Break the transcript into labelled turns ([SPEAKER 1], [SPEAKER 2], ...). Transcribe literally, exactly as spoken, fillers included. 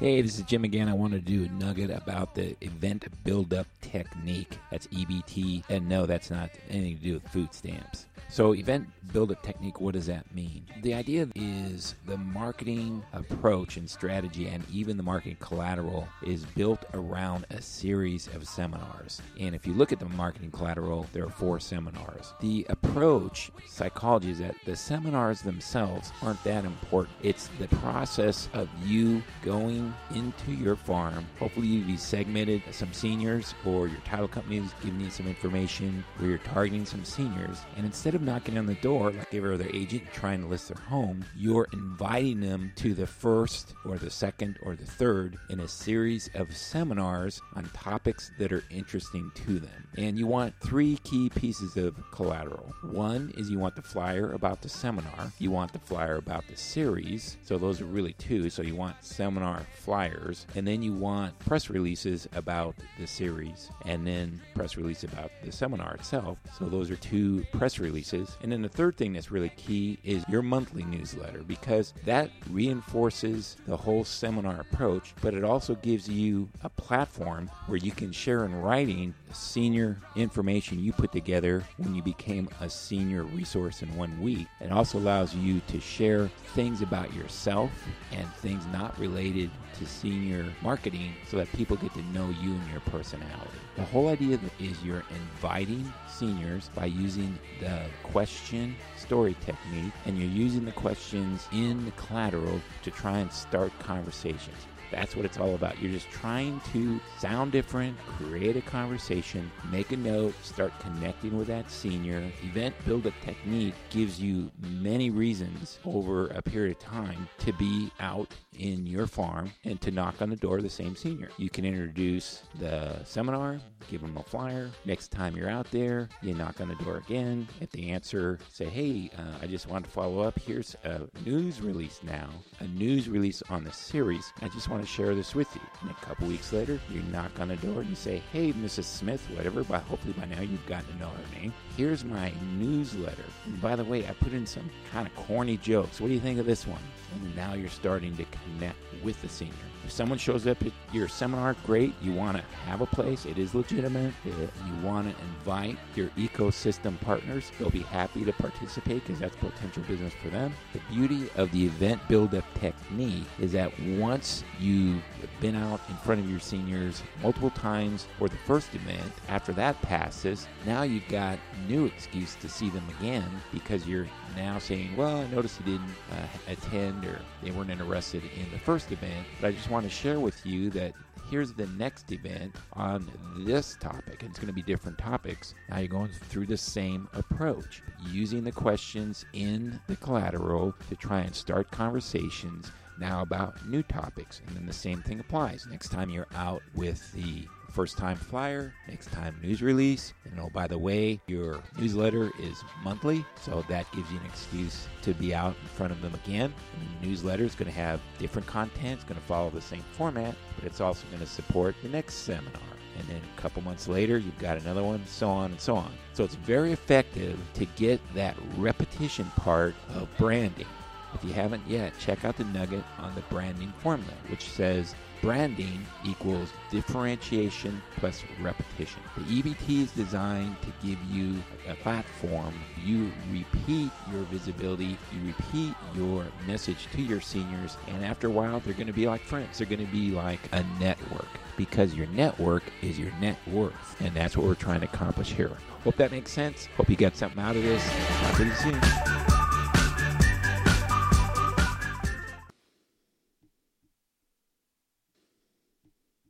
[SPEAKER 1] Hey, this is Jim again. I want to do a nugget about the event build-up technique. That's E B T. And no, that's not anything to do with food stamps. So event build-up technique, what does that mean? The idea is the marketing approach and strategy and even the marketing collateral is built around a series of seminars. And if you look at the marketing collateral, there are four seminars. The approach, psychology, is that the seminars themselves aren't that important. It's the process of you going into your farm. Hopefully you've be segmented some seniors, or your title company is giving you some information where you're targeting some seniors. And instead of knocking on the door like every other agent trying to list their home, you're inviting them to the first or the second or the third in a series of seminars on topics that are interesting to them. And you want three key pieces of collateral. One is you want the flyer about the seminar. You want the flyer about the series. So those are really two. So you want seminar flyers. And then you want press releases about the series. And then press release about the seminar itself. So those are two press releases. And then the third thing that's really key is your monthly newsletter, because that reinforces the whole seminar approach, but it also gives you a platform where you can share in writing senior information you put together when you became a senior resource in one week. It also allows you to share things about yourself and things not related to senior marketing so that people get to know you and your personality. The whole idea is you're inviting seniors by using the question story technique, and you're using the questions in the collateral to try and start conversations. That's what it's all about. You're just trying to sound different, create a conversation, make a note, start connecting with that senior. Event build-up technique gives you many reasons over a period of time to be out in your farm and to knock on the door of the same senior. You can introduce the seminar, give them a flyer. Next time you're out there, you knock on the door again. If they answer, say, hey, uh, I just want to follow up. Here's a news release now, a news release on the series. I just want to share this with you. And a couple weeks later, you knock on the door and you say, hey, Missus Smith, whatever, but hopefully by now you've gotten to know her name. Here's my newsletter. And by the way, I put in some kind of corny jokes. What do you think of this one? And now you're starting to connect with the senior. If someone shows up at your seminar, great. You want to have a place. It is legitimate. You want to invite your ecosystem partners. They'll be happy to participate because that's potential business for them. The beauty of the event build-up technique is that once you've been out in front of your seniors multiple times for the first event, after that passes, now you've got new excuse to see them again because you're now saying, well, I noticed you didn't uh, attend or they weren't interested in the first event, but I just want to share with you that here's the next event on this topic. And it's going to be different topics. Now you're going through the same approach, using the questions in the collateral to try and start conversations now about new topics. And then the same thing applies. Next time you're out with the first time flyer, next time news release, and oh, by the way, your newsletter is monthly, so that gives you an excuse to be out in front of them again. And the newsletter is going to have different content, it's going to follow the same format, but it's also going to support the next seminar. And then a couple months later, you've got another one, so on and so on. So it's very effective to get that repetition part of branding. If you haven't yet, check out the nugget on the branding formula, which says branding equals differentiation plus repetition. The E B T is designed to give you a platform. You repeat your visibility, you repeat your message to your seniors, and after a while, they're going to be like friends. They're going to be like a network, because your network is your net worth, and that's what we're trying to accomplish here. Hope that makes sense. Hope you got something out of this. Talk to you soon.